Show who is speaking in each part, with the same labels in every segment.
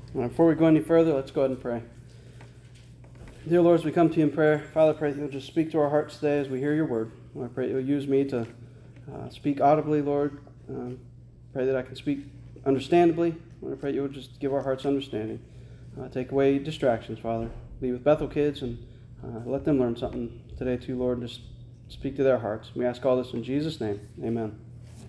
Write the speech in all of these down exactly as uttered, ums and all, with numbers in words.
Speaker 1: Right, before we go any further, let's go ahead and pray. Dear Lord, as we come to you in prayer, Father, I pray that you'll just speak to our hearts today as we hear your word. I pray that you'll use me to uh, speak audibly, Lord. Um, pray that I can speak understandably. I pray you'll just give our hearts understanding. Uh, take away distractions, Father. Be with Bethel kids and uh, let them learn something today too, Lord. Just speak to their hearts. We ask all this in Jesus' name. Amen.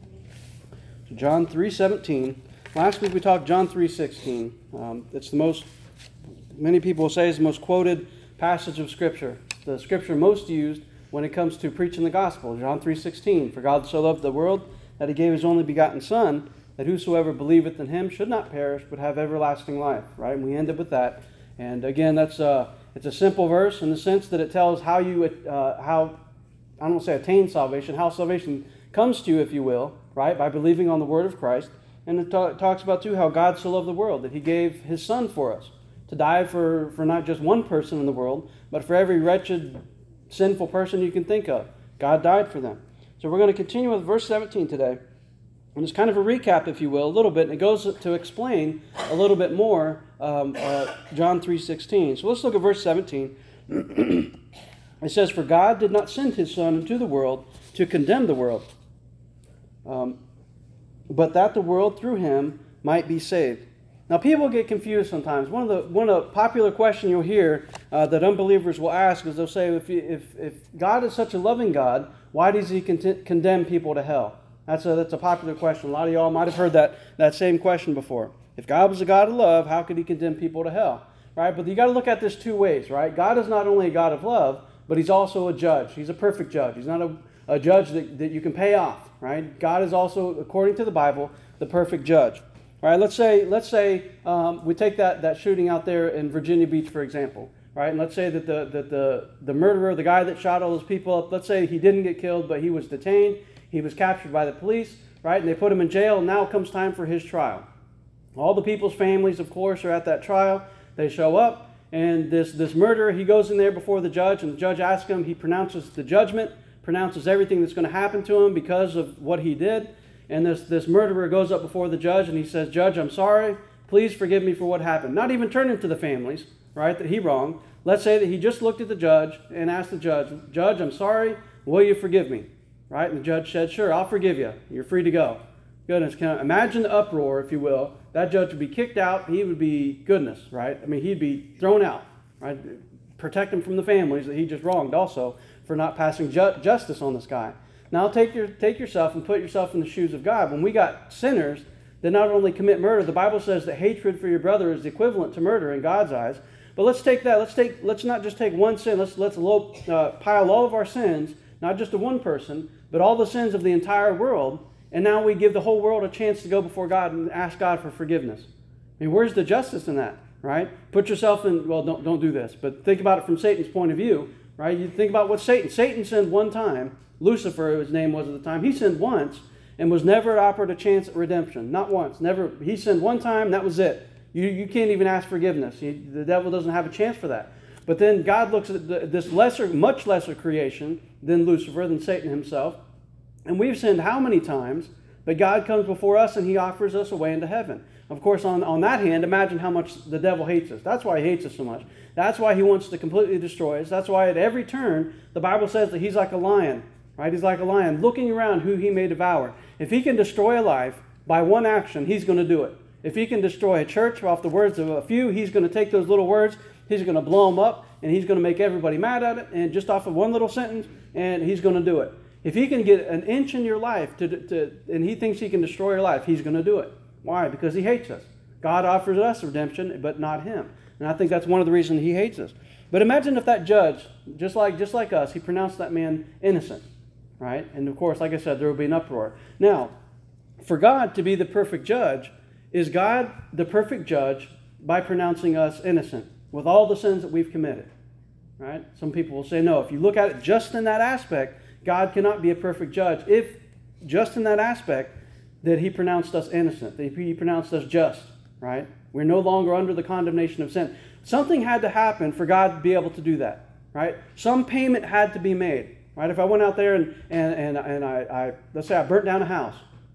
Speaker 1: So John three seventeen. Last week we talked John three sixteen. Um, it's the most, many people will say, is the most quoted passage of Scripture. The Scripture most used when it comes to preaching the gospel. John three sixteen. For God so loved the world that he gave his only begotten Son, that whosoever believeth in him should not perish, but have everlasting life. Right? And we ended with that. And again, that's a, it's a simple verse in the sense that it tells how you, uh, how, I don't want to say attain salvation, how salvation comes to you, if you will, right? By believing on the word of Christ. And it ta- talks about, too, how God so loved the world, that he gave his Son for us, to die for, for not just one person in the world, but for every wretched, sinful person you can think of. God died for them. So we're going to continue with verse seventeen today. And it's kind of a recap, if you will, a little bit, and it goes to explain a little bit more um, uh, John three sixteen. So let's look at verse seventeen. It says, For God did not send his Son into the world to condemn the world, um, but that the world through him might be saved. Now, people get confused sometimes. One of the one of the popular question you'll hear uh, that unbelievers will ask is they'll say, if, if if God is such a loving God, why does he con- condemn people to hell? That's a that's a popular question. A lot of y'all might have heard that that same question before. If God was a God of love, how could he condemn people to hell? Right? But you got to look at this two ways, right? God is not only a God of love, but he's also a judge. He's a perfect judge. He's not a, a judge that, that you can pay off, right? God is also, according to the Bible, the perfect judge. All right, let's say let's say um, we take that, that shooting out there in Virginia Beach, for example, right? And let's say that the that the the murderer, the guy that shot all those people up, let's say he didn't get killed, but he was detained. He was captured by the police, right? And they put him in jail, and now it comes time for his trial. All the people's families, of course, are at that trial. They show up, and this, this murderer, he goes in there before the judge, and the judge asks him, he pronounces the judgment, pronounces everything that's going to happen to him because of what he did. And this, this murderer goes up before the judge, and he says, Judge, I'm sorry. Please forgive me for what happened. Not even turning to the families, right, that he wronged. Let's say that he just looked at the judge and asked the judge, Judge, I'm sorry. Will you forgive me? Right? And the judge said, sure, I'll forgive you. You're free to go. Goodness, can I imagine the uproar, if you will. That judge would be kicked out. He would be, goodness, right? I mean, he'd be thrown out, right? Protect him from the families that he just wronged also for not passing ju- justice on this guy. Now take your take yourself and put yourself in the shoes of God. When we got sinners that not only commit murder, the Bible says that hatred for your brother is equivalent to murder in God's eyes. But let's take that. Let's take. Let's not just take one sin. Let's let's low, uh, pile all of our sins, not just to one person, but all the sins of the entire world. And now we give the whole world a chance to go before God and ask God for forgiveness. I mean, where's the justice in that, right? Put yourself in. Well, don't don't do this, but think about it from Satan's point of view, right? You think about what Satan. Satan sinned one time. Lucifer, his name was at the time, he sinned once and was never offered a chance at redemption. Not once. Never. He sinned one time, that was it. You you can't even ask forgiveness. You, the devil doesn't have a chance for that. But then God looks at the, this lesser, much lesser creation than Lucifer, than Satan himself. And we've sinned how many times? But God comes before us and he offers us a way into heaven. Of course, on, on that hand, imagine how much the devil hates us. That's why he hates us so much. That's why he wants to completely destroy us. That's why at every turn, the Bible says that he's like a lion. Right? He's like a lion looking around who he may devour. If he can destroy a life by one action, he's going to do it. If he can destroy a church off the words of a few, he's going to take those little words, he's going to blow them up, and he's going to make everybody mad at it, and just off of one little sentence, and he's going to do it. If he can get an inch in your life, to, to, and he thinks he can destroy your life, he's going to do it. Why? Because he hates us. God offers us redemption, but not him. And I think that's one of the reasons he hates us. But imagine if that judge, just like just like us, he pronounced that man innocent. Right? And of course, like I said, there will be an uproar. Now, for God to be the perfect judge, is God the perfect judge by pronouncing us innocent with all the sins that we've committed? Right? Some people will say, no, if you look at it just in that aspect, God cannot be a perfect judge if just in that aspect that he pronounced us innocent, that he pronounced us just, right? We're no longer under the condemnation of sin. Something had to happen for God to be able to do that, right? Some payment had to be made. Right? If I went out there and, and, and, and I, I, let's say I burnt down a house,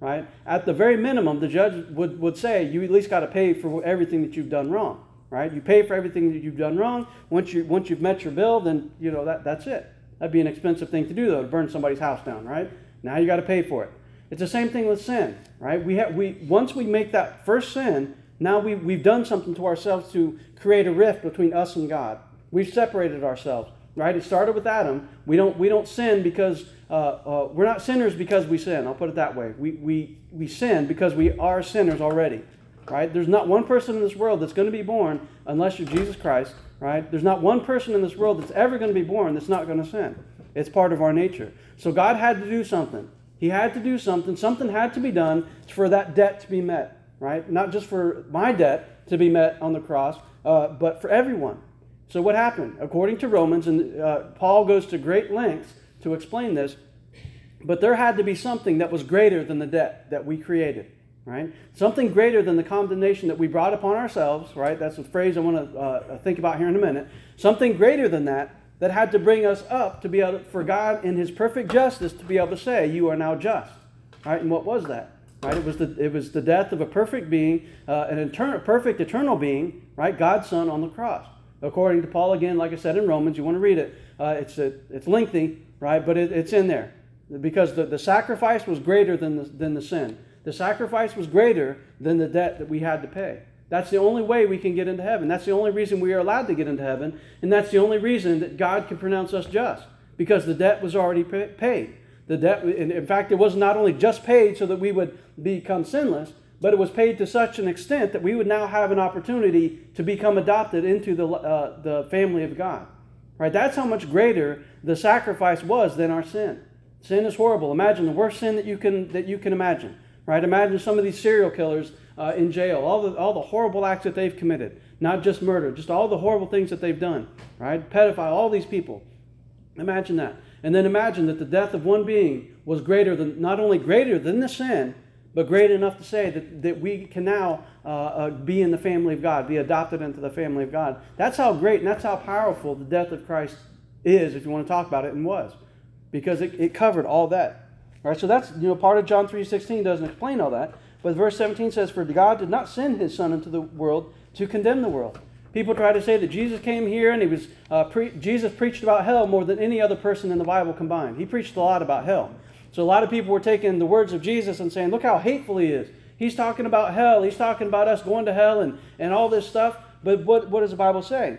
Speaker 1: right? At the very minimum, the judge would, would say, you at least got to pay for everything that you've done wrong, right? You pay for everything that you've done wrong. Once, you, once you've met your bill, then, you know, that, that's it. That'd be an expensive thing to do, though, to burn somebody's house down, right? Now you got to pay for it. It's the same thing with sin, right? We have, we, once we make that first sin, now we, we've done something to ourselves to create a rift between us and God. We've separated ourselves, right? It started with Adam. We don't, we don't sin because, uh, uh, we're not sinners because we sin. I'll put it that way. We, we, we sin because we are sinners already, right? There's not one person in this world that's going to be born unless you're Jesus Christ, right? There's not one person in this world that's ever going to be born that's not going to sin. It's part of our nature. So God had to do something. He had to do something. Something had to be done for that debt to be met, right? Not just for my debt to be met on the cross, uh, but for everyone. So what happened? According to Romans, and uh, Paul goes to great lengths to explain this, but there had to be something that was greater than the debt that we created, right? Something greater than the condemnation that we brought upon ourselves, right? That's a phrase I want to uh, think about here in a minute. Something greater than that that had to bring us up to be able to, for God in His perfect justice to be able to say, you are now just, right? And what was that? Right? It was the it was the death of a perfect being, uh, an eternal, perfect eternal being, right? God's Son on the cross. According to Paul, again, like I said in Romans, you want to read it. Uh, it's a, it's lengthy, right? But it, it's in there because the, the sacrifice was greater than the, than the sin. The sacrifice was greater than the debt that we had to pay. That's the only way we can get into heaven. That's the only reason we are allowed to get into heaven, and that's the only reason that God can pronounce us just, because the debt was already paid. The debt, in fact, it was not only just paid so that we would become sinless, but it was paid to such an extent that we would now have an opportunity to become adopted into the uh, the family of God. Right? That's how much greater the sacrifice was than our sin. Sin is horrible. Imagine the worst sin that you can that you can imagine. Right? Imagine some of these serial killers uh, in jail, all the all the horrible acts that they've committed, not just murder, just all the horrible things that they've done. Right? Pedophile, all these people. Imagine that. And then imagine that the death of one being was greater than, not only greater than the sin, but great enough to say that, that we can now uh, uh, be in the family of God, be adopted into the family of God. That's how great and that's how powerful the death of Christ is, if you want to talk about it, and was. Because it, it covered all that. All right, so that's, you know, part of John three sixteen doesn't explain all that. But verse seventeen says, for God did not send His Son into the world to condemn the world. People try to say that Jesus came here and he was uh, pre- Jesus preached about hell more than any other person in the Bible combined. He preached a lot about hell. So a lot of people were taking the words of Jesus and saying, look how hateful He is. He's talking about hell. He's talking about us going to hell and, and all this stuff. But what, what does the Bible say?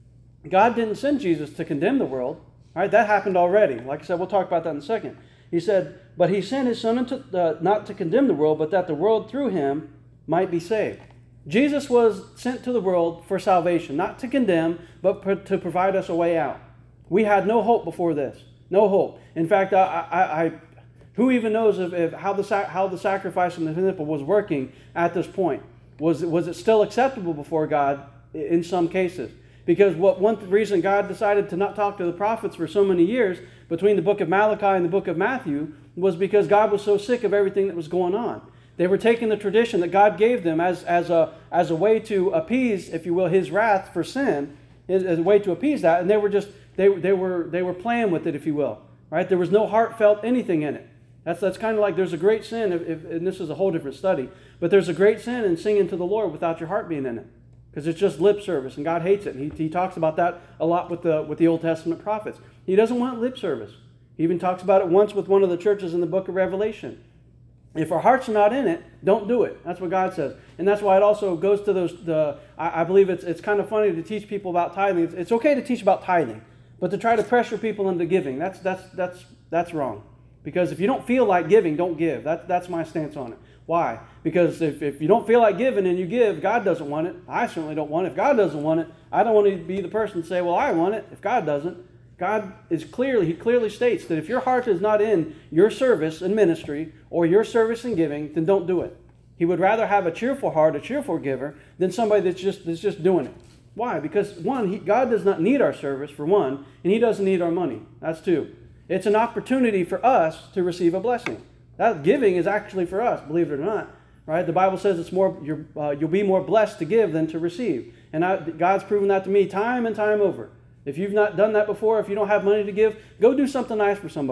Speaker 1: God didn't send Jesus to condemn the world. All right, that happened already. Like I said, we'll talk about that in a second. He said, but He sent His Son into, uh, not to condemn the world, but that the world through Him might be saved. Jesus was sent to the world for salvation, not to condemn, but to provide us a way out. We had no hope before this. No hope. In fact, I, I, I who even knows if, if how the how the sacrifice in the temple was working at this point? Was was it still acceptable before God in some cases? Because what one reason God decided to not talk to the prophets for so many years between the book of Malachi and the book of Matthew was because God was so sick of everything that was going on. They were taking the tradition that God gave them as, as, a, as a way to appease, if you will, His wrath for sin, as a way to appease that, and they were just they, they were they were playing with it, if you will. Right? There was no heartfelt anything in it. That's that's kind of like there's a great sin, if, if, and this is a whole different study, but there's a great sin in singing to the Lord without your heart being in it, because it's just lip service, and God hates it. And he, he talks about that a lot with the with the Old Testament prophets. He doesn't want lip service. He even talks about it once with one of the churches in the book of Revelation. If our hearts are not in it, don't do it. That's what God says. And that's why it also goes to those, the, I, I believe it's it's kind of funny to teach people about tithing. It's, it's okay to teach about tithing, but to try to pressure people into giving, that's that's that's that's wrong. Because if you don't feel like giving, don't give. That, that's my stance on it. Why? Because if, if you don't feel like giving and you give, God doesn't want it. I certainly don't want it. If God doesn't want it, I don't want to be the person to say, well, I want it, if God doesn't. God is clearly, He clearly states that if your heart is not in your service and ministry or your service and giving, then don't do it. He would rather have a cheerful heart, a cheerful giver, than somebody that's just that's just doing it. Why? Because one, he, God does not need our service, for one, and He doesn't need our money. That's two. It's an opportunity for us to receive a blessing. That giving is actually for us, believe it or not. Right? The Bible says it's more you're, uh, you'll be more blessed to give than to receive. And I, God's proven that to me time and time over. If you've not done that before, if you don't have money to give, go do something nice for somebody.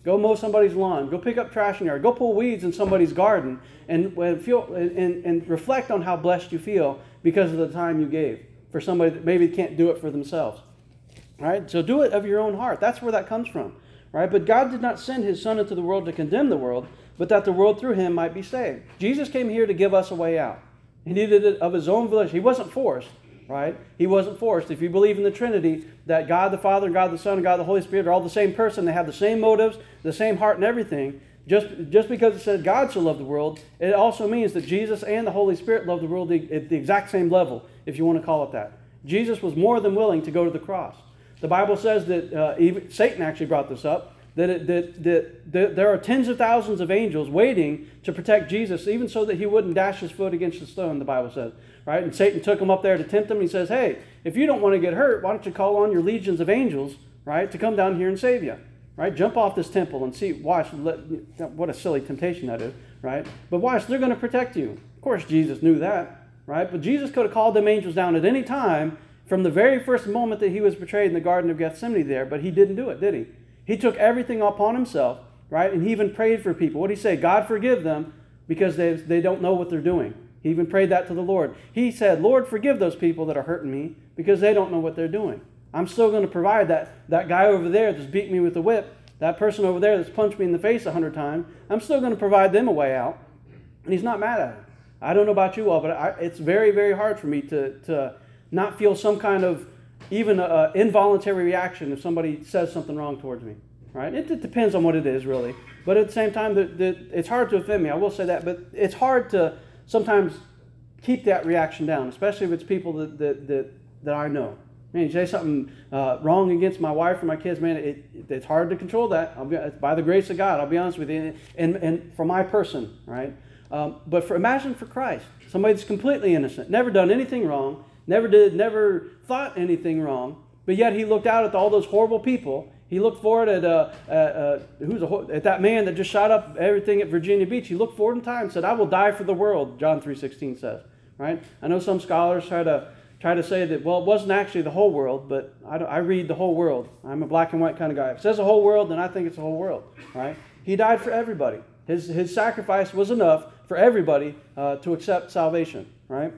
Speaker 1: Go mow somebody's lawn. Go pick up trash in your yard. Go pull weeds in somebody's garden, and and feel and, and reflect on how blessed you feel because of the time you gave for somebody that maybe can't do it for themselves. Right? So do it of your own heart. That's where that comes from. Right? But God did not send his Son into the world to condemn the world, but that the world through him might be saved. Jesus came here to give us a way out. He did it of his own volition. He wasn't forced. Right? He wasn't forced. If you believe in the Trinity, that God the Father, and God the Son, and God the Holy Spirit are all the same person, they have the same motives, the same heart and everything, just, just because it said God so loved the world, it also means that Jesus and the Holy Spirit loved the world at the exact same level, if you want to call it that. Jesus was more than willing to go to the cross. The Bible says that, uh, even Satan actually brought this up, that, it, that, that, that there are tens of thousands of angels waiting to protect Jesus, even so that he wouldn't dash his foot against the stone, the Bible says. Right? And Satan took him up there to tempt him. And he says, hey, if you don't want to get hurt, why don't you call on your legions of angels, right, to come down here and save you? Right? Jump off this temple and see, watch, let, what a silly temptation that is, right? But watch, they're going to protect you. Of course, Jesus knew that, right? But Jesus could have called them angels down at any time from the very first moment that he was betrayed in the Garden of Gethsemane there, but he didn't do it, did he? He took everything upon himself, right? And he even prayed for people. What did he say? God forgive them because they, they don't know what they're doing. He even prayed that to the Lord. He said, Lord, forgive those people that are hurting me because they don't know what they're doing. I'm still going to provide that, that guy over there that's beat me with the whip, that person over there that's punched me in the face a hundred times. I'm still going to provide them a way out. And he's not mad at it. I don't know about you all, but I, it's very, very hard for me to, to not feel some kind of even an involuntary reaction if somebody says something wrong towards me. Right? It, it depends on what it is, really. But at the same time, the, the, it's hard to offend me. I will say that. But it's hard to sometimes keep that reaction down, especially if it's people that that that, that I know. Man, you say something uh, wrong against my wife or my kids, man, it, it, it's hard to control that. I'll be, it's by the grace of God, I'll be honest with you, and, and for my person, right? Um, but for imagine for Christ, somebody that's completely innocent, never done anything wrong, never did, never thought anything wrong, but yet he looked out at all those horrible people. He looked forward at uh, uh, uh, who's a, at that man that just shot up everything at Virginia Beach. He looked forward in time and said, I will die for the world, John three sixteen says. Right? I know some scholars try to try to say that, well, it wasn't actually the whole world, but I, don't, I read the whole world. I'm a black and white kind of guy. If it says the whole world, then I think it's the whole world. Right? He died for everybody. His, his sacrifice was enough for everybody uh, to accept salvation. Right?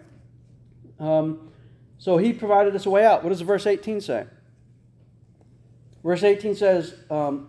Speaker 1: Um, so he provided us a way out. What does verse eighteen say? Verse eighteen says, um,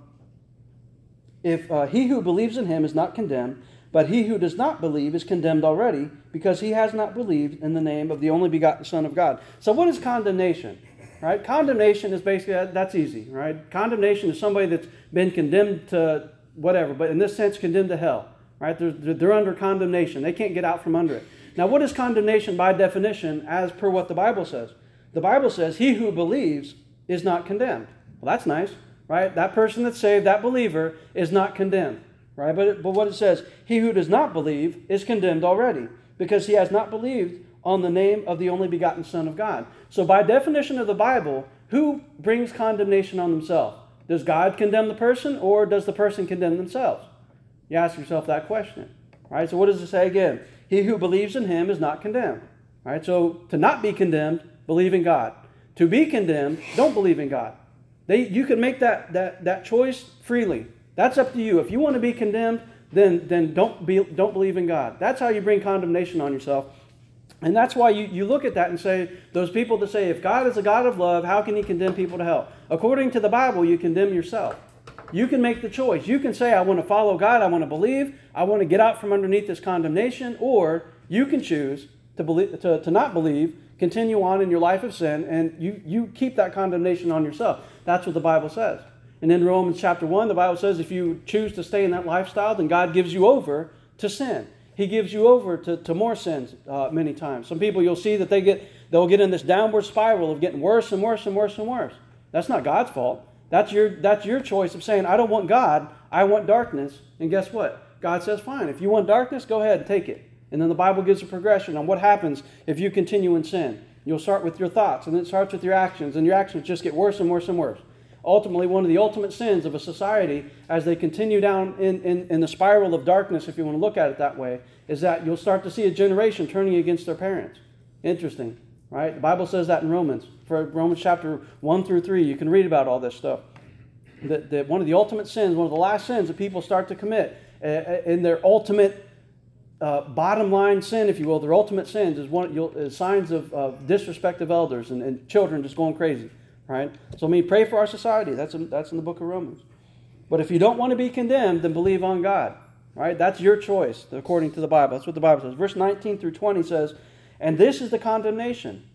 Speaker 1: if uh, he who believes in him is not condemned, but he who does not believe is condemned already, because he has not believed in the name of the only begotten Son of God. So what is condemnation? Right? Condemnation is basically, that's easy, right? Condemnation is somebody that's been condemned to whatever, but in this sense, condemned to hell. Right? They're, they're under condemnation. They can't get out from under it. Now, what is condemnation by definition as per what the Bible says? The Bible says, he who believes is not condemned. Well, that's nice, right? That person that's saved, that believer, is not condemned, right? But, but what it says, he who does not believe is condemned already, because he has not believed on the name of the only begotten Son of God. So by definition of the Bible, who brings condemnation on themselves? Does God condemn the person, or does the person condemn themselves? You ask yourself that question, right? So what does it say again? He who believes in him is not condemned, right? So to not be condemned, believe in God. To be condemned, don't believe in God. They, you can make that, that, that choice freely. That's up to you. If you want to be condemned, then, then don't, be, don't believe in God. That's how you bring condemnation on yourself. And that's why you, you look at that and say, those people that say, if God is a God of love, how can he condemn people to hell? According to the Bible, you condemn yourself. You can make the choice. You can say, I want to follow God, I want to believe, I want to get out from underneath this condemnation, or you can choose to, believe, to, to not believe, continue on in your life of sin, and you, you keep that condemnation on yourself. That's what the Bible says. And in Romans chapter one, the Bible says if you choose to stay in that lifestyle, then God gives you over to sin. He gives you over to, to more sins uh, many times. Some people, you'll see that they get, they'll get in this downward spiral of getting worse and worse and worse and worse. That's not God's fault. That's your, that's your choice of saying, I don't want God, I want darkness. And guess what? God says, fine, if you want darkness, go ahead and take it. And then the Bible gives a progression on what happens if you continue in sin. You'll start with your thoughts, and then it starts with your actions, and your actions just get worse and worse and worse. Ultimately, one of the ultimate sins of a society, as they continue down in, in, in the spiral of darkness, if you want to look at it that way, is that you'll start to see a generation turning against their parents. Interesting, right? The Bible says that in Romans. For Romans chapter one through three, you can read about all this stuff. that, that one of the ultimate sins, one of the last sins that people start to commit, uh, in their ultimate uh, bottom line sin, if you will, their ultimate sins is one you'll, is signs of, of disrespect of elders and, and children just going crazy, right? So I mean, pray for our society. That's in, that's in the book of Romans. But if you don't want to be condemned, then believe on God, right? That's your choice, according to the Bible. That's what the Bible says. Verse nineteen through twenty says, and this is the condemnation.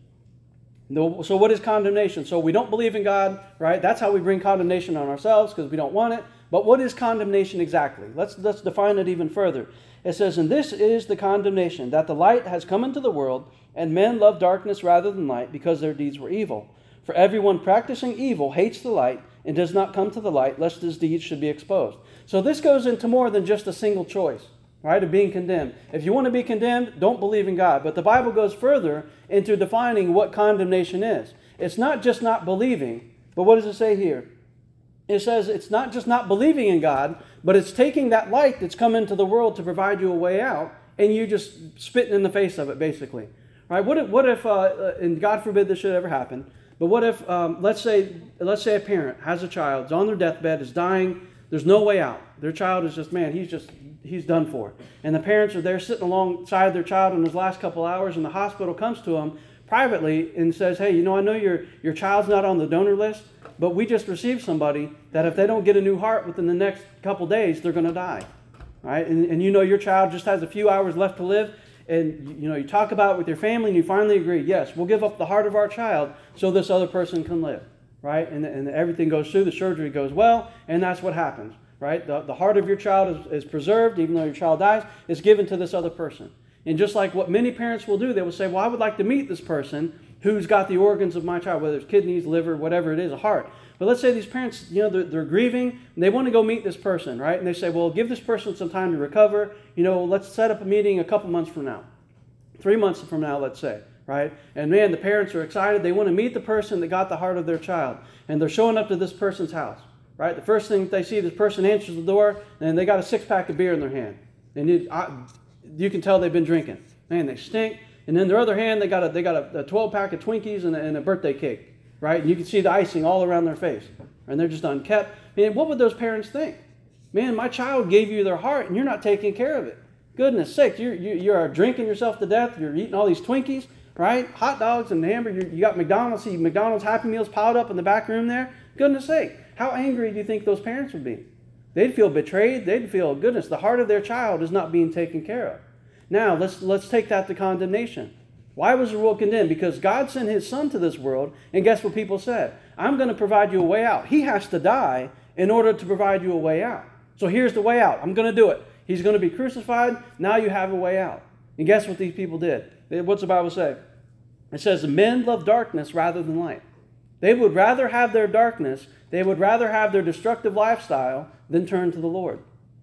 Speaker 1: So what is condemnation? So we don't believe in God, right? That's how we bring condemnation on ourselves because we don't want it. But what is condemnation exactly? Let's, let's define it even further. It says, and this is the condemnation, that the light has come into the world, and men love darkness rather than light because their deeds were evil. For everyone practicing evil hates the light and does not come to the light, lest his deeds should be exposed. So this goes into more than just a single choice, right, of being condemned. If you want to be condemned, don't believe in God. But the Bible goes further into defining what condemnation is. It's not just not believing, but what does it say here? It says it's not just not believing in God, but it's taking that light that's come into the world to provide you a way out, and you just spitting in the face of it, basically. Right? What if, what if uh, and God forbid this should ever happen, but what if, um, let's say, let's say a parent has a child, is on their deathbed, is dying, there's no way out. Their child is just, man, he's just, he's done for. And the parents are there sitting alongside their child in his last couple hours, and the hospital comes to them privately and says, hey, you know, I know your, your child's not on the donor list, but we just received somebody that if they don't get a new heart within the next couple days, they're going to die. Right? And, and you know your child just has a few hours left to live, and you know you talk about it with your family, and you finally agree, yes, we'll give up the heart of our child so this other person can live. Right? And, and everything goes through, the surgery goes well, and that's what happens. Right? The, the heart of your child is, is preserved, even though your child dies, it's given to this other person. And just like what many parents will do, they will say, well, I would like to meet this person who's got the organs of my child, whether it's kidneys, liver, whatever it is, a heart. But let's say these parents, you know, they're, they're grieving, and they want to go meet this person, right? And they say, well, give this person some time to recover. You know, let's set up a meeting a couple months from now. Three months from now, let's say, right? And man, the parents are excited. They want to meet the person that got the heart of their child. And they're showing up to this person's house, right? The first thing they see, this person answers the door, and they got a six-pack of beer in their hand. And you, I, you can tell they've been drinking. Man, they stink. And then their other hand, they got a they got a, a twelve-pack of Twinkies and a, and a birthday cake, right? And you can see the icing all around their face. And they're just unkept. Man, what would those parents think? Man, my child gave you their heart, and you're not taking care of it. Goodness sakes, you're, you, you are drinking yourself to death. You're eating all these Twinkies, right? Hot dogs and hamburger. You, you got McDonald's, see McDonald's Happy Meals piled up in the back room there. Goodness sake, how angry do you think those parents would be? They'd feel betrayed. They'd feel, goodness, the heart of their child is not being taken care of. Now, let's let's take that to condemnation. Why was the world condemned? Because God sent his son to this world, and guess what people said? I'm going to provide you a way out. He has to die in order to provide you a way out. So here's the way out. I'm going to do it. He's going to be crucified. Now you have a way out. And guess what these people did? What's the Bible say? It says, men love darkness rather than light. They would rather have their darkness, they would rather have their destructive lifestyle than turn to the Lord.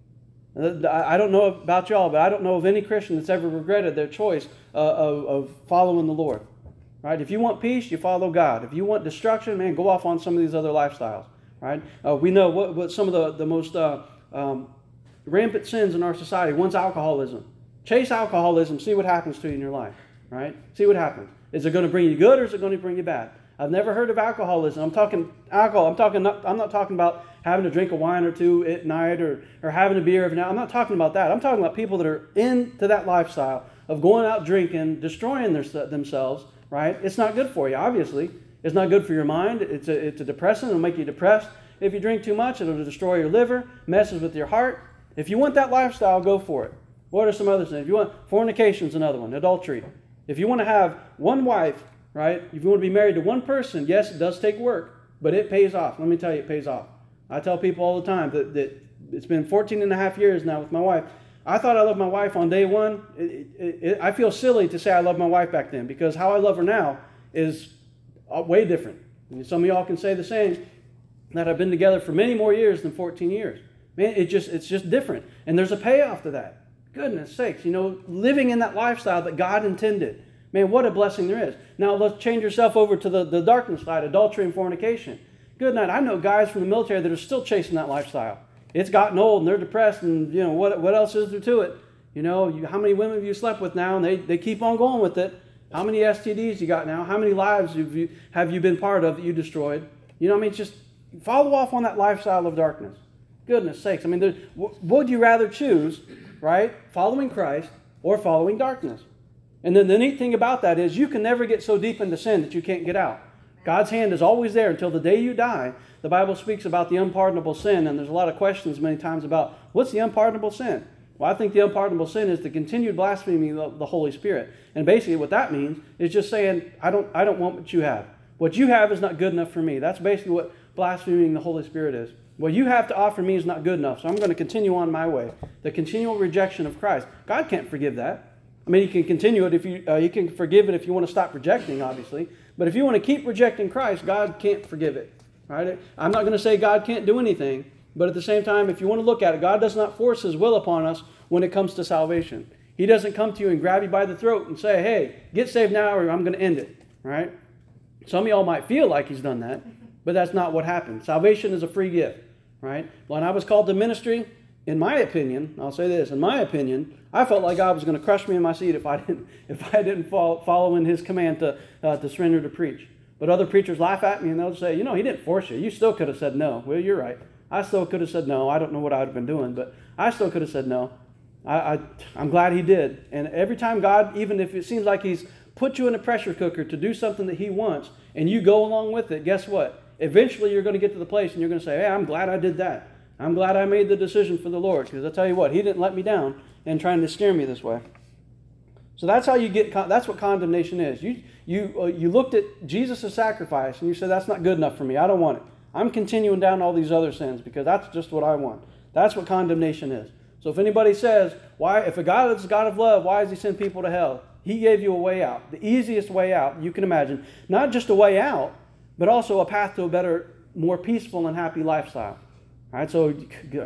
Speaker 1: I don't know about y'all, but I don't know of any Christian that's ever regretted their choice uh, of, of following the Lord. Right? If you want peace, you follow God. If you want destruction, man, go off on some of these other lifestyles. Right? Uh, we know what, what some of the, the most uh, um, rampant sins in our society. One's alcoholism. Chase alcoholism, see what happens to you in your life. Right? See what happens. Is it going to bring you good or is it going to bring you bad? I've never heard of alcoholism. I'm talking alcohol. I'm talking. Not, I'm not talking about having to drink a wine or two at night or, or having a beer every now. I'm not talking about that. I'm talking about people that are into that lifestyle of going out drinking, destroying their, themselves. Right? It's not good for you. Obviously, it's not good for your mind. It's a it's a depressant. It'll make you depressed. If you drink too much, it'll destroy your liver. Messes with your heart. If you want that lifestyle, go for it. What are some other things? If you want fornication's another one. Adultery. If you want to have one wife. Right? If you want to be married to one person, yes, it does take work, but it pays off. Let me tell you, it pays off. I tell people all the time that, that it's been fourteen and a half years now with my wife. I thought I loved my wife on day one. It, it, it, I feel silly to say I love my wife back then because how I love her now is way different. And some of y'all can say the same, that I've been together for many more years than fourteen years. Man, it just it's just different. And there's a payoff to that. Goodness sakes, you know, living in that lifestyle that God intended. Man, what a blessing there is. Now, let's change yourself over to the, the darkness side, adultery and fornication. Good night. I know guys from the military that are still chasing that lifestyle. It's gotten old and they're depressed and, you know, what what else is there to it? You know, you, how many women have you slept with now? And they, they keep on going with it. How many S T Ds you got now? How many lives have you, have you been part of that you destroyed? You know what I mean? It's just, follow off on that lifestyle of darkness. Goodness sakes. I mean, there, w- would you rather choose, right, following Christ or following darkness? And then the neat thing about that is you can never get so deep into sin that you can't get out. God's hand is always there until the day you die. The Bible speaks about the unpardonable sin, and there's a lot of questions many times about what's the unpardonable sin? Well, I think the unpardonable sin is the continued blasphemy of the Holy Spirit. And basically what that means is just saying, I don't, I don't want what you have. What you have is not good enough for me. That's basically what blaspheming the Holy Spirit is. What you have to offer me is not good enough, so I'm going to continue on my way. The continual rejection of Christ. God can't forgive that. I mean, He can continue it if you, uh, He can forgive it if you want to stop rejecting, obviously. But if you want to keep rejecting Christ, God can't forgive it. Right? I'm not going to say God can't do anything, but at the same time, if you want to look at it, God does not force His will upon us when it comes to salvation. He doesn't come to you and grab you by the throat and say, hey, get saved now or I'm going to end it. Right? Some of y'all might feel like He's done that, but that's not what happened. Salvation is a free gift. Right? When I was called to ministry, in my opinion, I'll say this, in my opinion, I felt like God was going to crush me in my seat if I didn't, if I didn't follow, follow in His command to, uh, to surrender to preach. But other preachers laugh at me and they'll say, you know, He didn't force you. You still could have said no. Well, you're right. I still could have said no. I don't know what I would have been doing, but I still could have said no. I, I, I'm glad He did. And every time God, even if it seems like He's put you in a pressure cooker to do something that He wants, and you go along with it, guess what? Eventually you're going to get to the place and you're going to say, hey, I'm glad I did that. I'm glad I made the decision for the Lord, because I'll tell you what, He didn't let me down in trying to steer me this way. So that's how you get, that's what condemnation is. You you uh, you looked at Jesus' sacrifice and you said, that's not good enough for me. I don't want it. I'm continuing down all these other sins because that's just what I want. That's what condemnation is. So if anybody says, why, if a God is a God of love, why does He send people to hell? He gave you a way out, the easiest way out you can imagine. Not just a way out, but also a path to a better, more peaceful and happy lifestyle. All right, so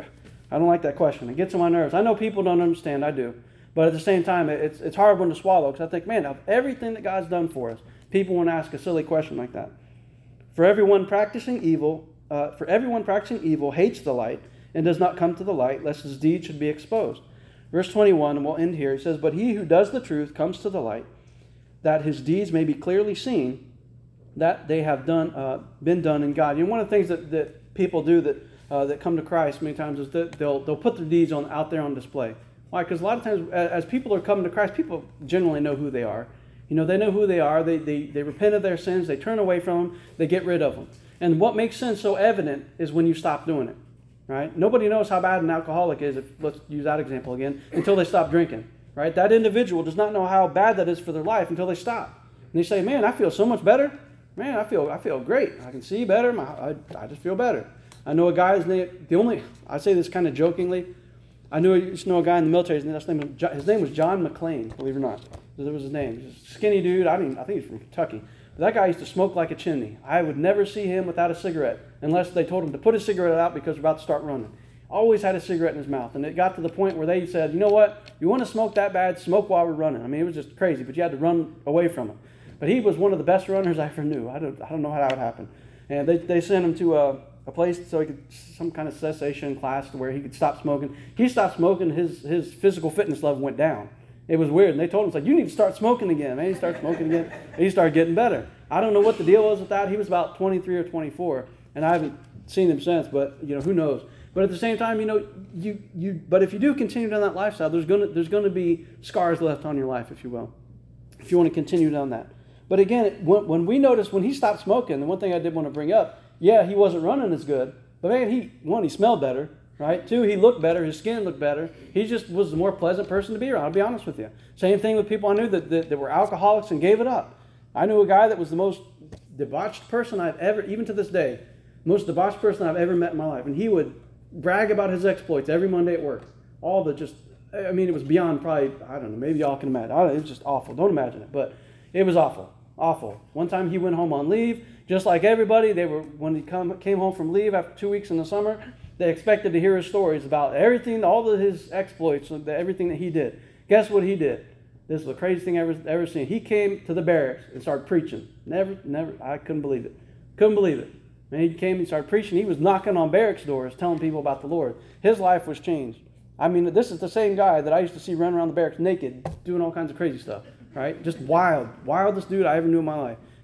Speaker 1: I don't like that question. It gets on my nerves. I know people don't understand. I do. But at the same time, it's it's hard one to swallow because I think, man, of everything that God's done for us, people want to ask a silly question like that. For everyone practicing evil, uh, for everyone practicing evil hates the light and does not come to the light, lest his deeds should be exposed. Verse twenty-one, and we'll end here. He says, but he who does the truth comes to the light, that his deeds may be clearly seen, that they have done uh, been done in God. You know, one of the things that, that people do that uh, that come to Christ many times is that they'll they'll put their deeds on out there on display. Why? Because a lot of times, as people are coming to Christ, people generally know who they are. You know, they know who they are. They, they, they repent of their sins. They turn away from them. They get rid of them. And what makes sin so evident is when you stop doing it, right? Nobody knows how bad an alcoholic is, if, let's use that example again, until they stop drinking, right? That individual does not know how bad that is for their life until they stop. And they say, man, I feel so much better. Man, I feel I feel great. I can see better. My, I, I just feel better. I know a guy's name, the only, I say this kind of jokingly, I knew I used to know a guy in the military. His name, his name was John McClane, believe it or not. That was his name. He's a skinny dude. I mean, I think he's from Kentucky. But that guy used to smoke like a chimney. I would never see him without a cigarette unless they told him to put his cigarette out because we're about to start running. Always had a cigarette in his mouth. And it got to the point where they said, you know what? You want to smoke that bad? Smoke while we're running. I mean, it was just crazy, but you had to run away from him. But he was one of the best runners I ever knew. I don't, I don't know how that would happen. And they, they sent him to a... a place so he could, some kind of cessation class to where he could stop smoking. He stopped smoking, his his physical fitness level went down. It was weird. And they told him, it's like, you need to start smoking again. Man, he started smoking again. And he started getting better. I don't know what the deal was with that. He was about twenty-three or twenty-four, and I haven't seen him since, but you know, who knows. But at the same time, you know, you you but if you do continue down that lifestyle, there's gonna there's gonna be scars left on your life, if you will, if you want to continue down that. But again, when, when we noticed when he stopped smoking, the one thing I did want to bring up, yeah, he wasn't running as good, but man, he, one, he smelled better, right? Two, he looked better, his skin looked better. He just was a more pleasant person to be around, I'll be honest with you. Same thing with people I knew that, that, that were alcoholics and gave it up. I knew a guy that was the most debauched person I've ever, even to this day, most debauched person I've ever met in my life. And he would brag about his exploits every Monday at work. All the just, I mean, it was beyond probably, I don't know, maybe y'all can imagine. I don't know, it was just awful. Don't imagine it, but it was awful. Awful. One time he went home on leave, just like everybody. They were when he come, came home from leave after two weeks in the summer, they expected to hear his stories about everything, all of his exploits, everything that he did. Guess what he did? This is the craziest thing I ever ever seen. He came to the barracks and started preaching. Never, never. I couldn't believe it. Couldn't believe it. And he came and started preaching. He was knocking on barracks doors, telling people about the Lord. His life was changed. I mean, this is the same guy that I used to see run around the barracks naked, doing all kinds of crazy stuff. Right? Just wild. Wildest dude I ever knew in my life.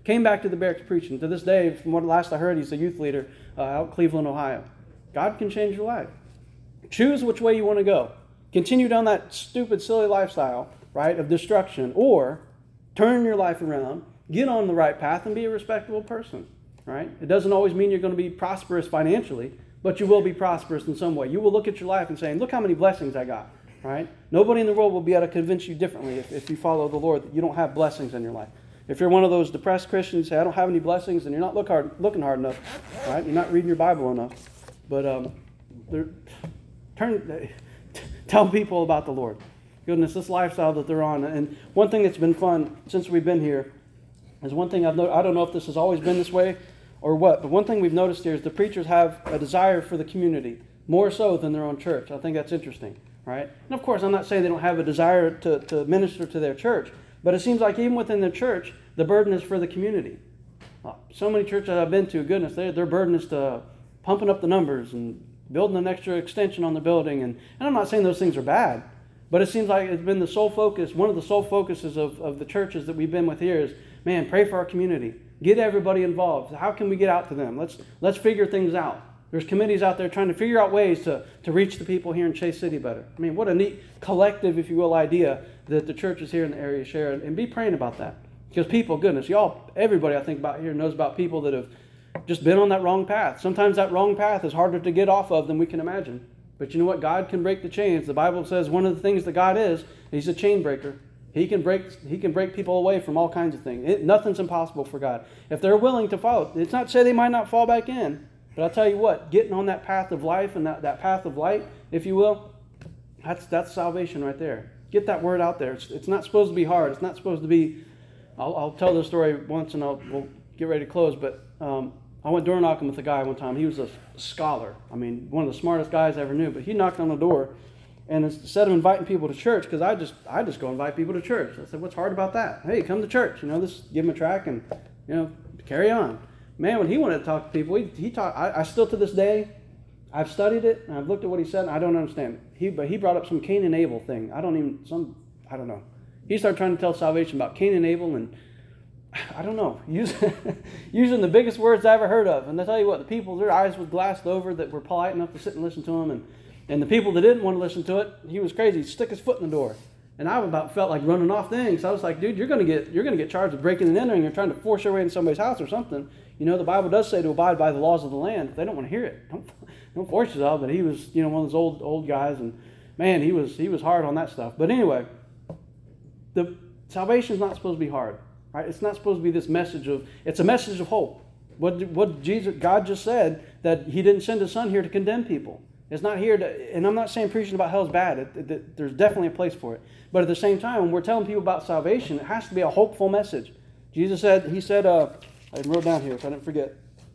Speaker 1: Came back to the barracks preaching. To this day, from what last I heard, he's a youth leader uh, out in Cleveland, Ohio. God can change your life. Choose which way you want to go. Continue down that stupid, silly lifestyle, right, of destruction, or turn your life around, get on the right path, and be a respectable person, right? It doesn't always mean you're going to be prosperous financially, but you will be prosperous in some way. You will look at your life and say, look how many blessings I got, right? Nobody in the world will be able to convince you differently if, if you follow the Lord that you don't have blessings in your life. If you're one of those depressed Christians, say, I don't have any blessings, and you're not look hard, looking hard enough, right? You're not reading your Bible enough. But um, turn, tell people about the Lord. Goodness, this lifestyle that they're on. And one thing that's been fun since we've been here is one thing I've noticed. I don't know if this has always been this way or what, but one thing we've noticed here is the preachers have a desire for the community, more so than their own church. I think that's interesting, right? And of course, I'm not saying they don't have a desire to, to minister to their church, but it seems like even within the church, the burden is for the community. Uh, so many churches I've been to, goodness, their, their burden is to pumping up the numbers and building an extra extension on the building. And, and I'm not saying those things are bad, but it seems like it's been the sole focus, one of the sole focuses of, of the churches that we've been with here is, man, pray for our community. Get everybody involved. How can we get out to them? Let's let's figure things out. There's committees out there trying to figure out ways to, to reach the people here in Chase City better. I mean, what a neat collective, if you will, idea that the churches here in the area share. And be praying about that. Because people, goodness, y'all, everybody I think about here knows about people that have just been on that wrong path. Sometimes that wrong path is harder to get off of than we can imagine. But you know what? God can break the chains. The Bible says one of the things that God is, He's a chain breaker. He can break He can break people away from all kinds of things. It, nothing's impossible for God. If they're willing to follow, it's not to say they might not fall back in. But I'll tell you what, getting on that path of life and that, that path of light, if you will, that's that's salvation right there. Get that word out there. It's, it's not supposed to be hard. It's not supposed to be, I'll, I'll tell this story once and I'll, we'll get ready to close. But um, I went door knocking with a guy one time. He was a scholar. I mean, one of the smartest guys I ever knew. But he knocked on the door. And instead of inviting people to church, because I just I just go invite people to church. I said, what's hard about that? Hey, come to church. You know, just give them a track and, you know, carry on. Man, when he wanted to talk to people, he, he talked. I, I still to this day, I've studied it and I've looked at what he said and I don't understand it. He but he brought up some Cain and Abel thing. I don't even some I don't know. He started trying to tell salvation about Cain and Abel and I don't know, using using the biggest words I ever heard of. And I tell you what, the people, their eyes were glassed over that were polite enough to sit and listen to him, and and the people that didn't want to listen to it, he was crazy. He'd stick his foot in the door. And I about felt like running off things. I was like, dude, you're gonna get you're gonna get charged with breaking and entering. You're trying to force your way into somebody's house or something. You know, the Bible does say to abide by the laws of the land. If they don't want to hear it, don't don't force yourself. But he was, you know, one of those old old guys, and man, he was he was hard on that stuff. But anyway, the salvation is not supposed to be hard, right? It's not supposed to be this message of. It's a message of hope. What what Jesus God just said that He didn't send His Son here to condemn people. It's not here to, and I'm not saying preaching about hell is bad. It, it, it, there's definitely a place for it. But at the same time, when we're telling people about salvation, it has to be a hopeful message. Jesus said, He said, uh, I wrote down here so I didn't forget.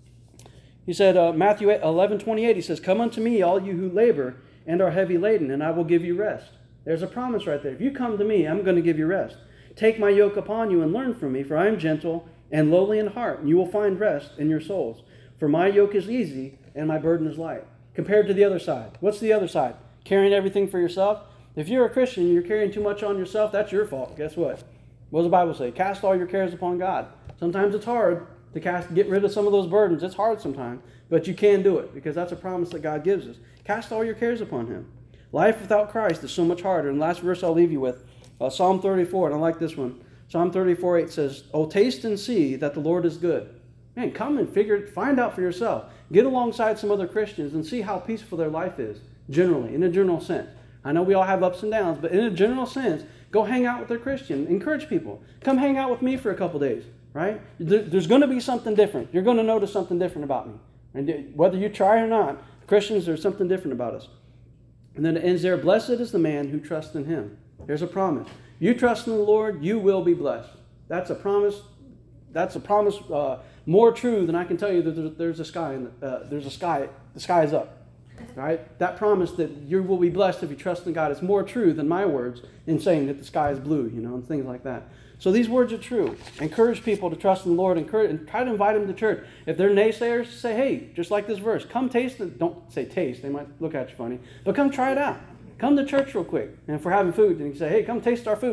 Speaker 1: He said, uh, Matthew eleven twenty-eight, He says, come unto me, all you who labor and are heavy laden, and I will give you rest. There's a promise right there. If you come to me, I'm going to give you rest. Take my yoke upon you and learn from me, for I am gentle and lowly in heart, and you will find rest in your souls. For my yoke is easy and my burden is light. Compared to the other side. What's the other side? Carrying everything for yourself? If you're a Christian and you're carrying too much on yourself, that's your fault. Guess what? What does the Bible say? Cast all your cares upon God. Sometimes it's hard to cast, get rid of some of those burdens. It's hard sometimes, but you can do it because that's a promise that God gives us. Cast all your cares upon Him. Life without Christ is so much harder. And the last verse I'll leave you with, uh, Psalm thirty-four, and I like this one. Psalm thirty-four eight says, "Oh, taste and see that the Lord is good." Man, come and figure it, find out for yourself. Get alongside some other Christians and see how peaceful their life is, generally, in a general sense. I know we all have ups and downs, but in a general sense, go hang out with a Christian. Encourage people. Come hang out with me for a couple days, right? There, there's going to be something different. You're going to notice something different about me. And whether you try or not, Christians, there's something different about us. And then it ends there, blessed is the man who trusts in Him. There's a promise. You trust in the Lord, you will be blessed. That's a promise. That's a promise uh, more true than I can tell you that there's, there's a sky. In the, uh, there's a sky. The sky is up. Right? That promise that you will be blessed if you trust in God is more true than my words in saying that the sky is blue, you know, and things like that. So these words are true. Encourage people to trust in the Lord. Encourage, and try to invite them to church. If they're naysayers, say, hey, just like this verse, come taste it. Don't say taste. They might look at you funny. But come try it out. Come to church real quick. And if we're having food, then you can say, hey, come taste our food.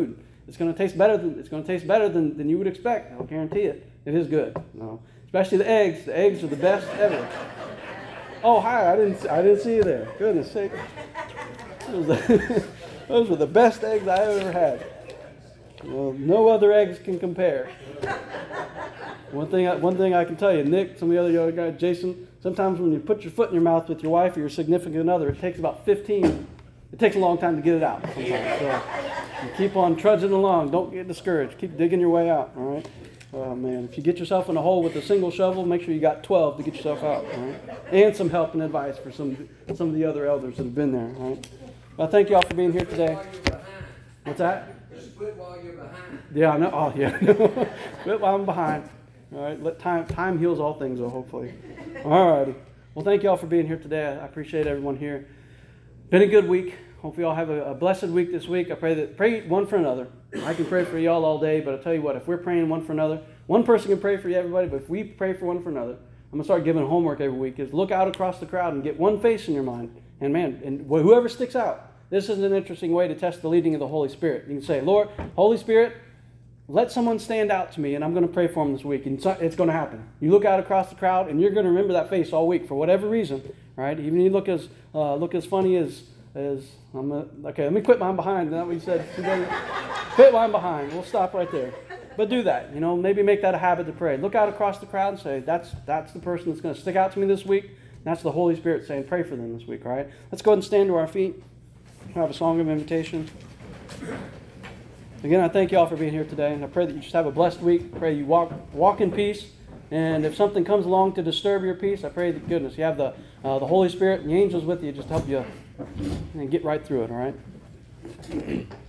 Speaker 1: It's going to taste better than it's going to taste better than, than you would expect. I'll guarantee it. It is good. No. Especially the eggs. The eggs are the best ever. Oh, hi! I didn't I didn't see you there. Goodness sake. Those were the, those were the best eggs I ever had. Well, no other eggs can compare. One thing, I, one thing I can tell you, Nick, some of the other young guys, Jason, sometimes when you put your foot in your mouth with your wife or your significant other, it takes about fifteen. It takes a long time to get it out sometimes. So you keep on trudging along. Don't get discouraged. Keep digging your way out, all right? Oh, man. If you get yourself in a hole with a single shovel, make sure you got twelve to get yourself out, all right? And some help and advice for some, some of the other elders that have been there, all right? Well, thank you all for being here today. What's that?
Speaker 2: Just quit while you're behind.
Speaker 1: Yeah, I know. Oh, yeah. Quit while I'm behind. All right. Let time time heals all things, though, hopefully. All righty. Well, thank you all for being here today. I appreciate everyone here. Been a good week. Hope you all have a, a blessed week this week. I pray that pray one for another. I can pray for y'all all day, but I tell you what, if we're praying one for another, one person can pray for you, everybody, but if we pray for one for another, I'm going to start giving homework every week, is look out across the crowd and get one face in your mind. And man, and whoever sticks out, this is an interesting way to test the leading of the Holy Spirit. You can say, Lord, Holy Spirit, let someone stand out to me, and I'm going to pray for them this week. And it's going to happen. You look out across the crowd, and you're going to remember that face all week for whatever reason, right? Even you look as uh, look as funny as as I'm gonna, okay. Let me quit mine behind. Is that what you said? Quit mine behind. We'll stop right there. But do that. You know, maybe make that a habit to pray. Look out across the crowd and say, that's that's the person that's going to stick out to me this week. That's the Holy Spirit saying, pray for them this week. All right. Let's go ahead and stand to our feet. We'll have a song of invitation. Again, I thank you all for being here today, and I pray that you just have a blessed week. I pray you walk walk in peace, and if something comes along to disturb your peace, I pray that goodness you have the uh, the Holy Spirit and the angels with you, just help you and get right through it. All right.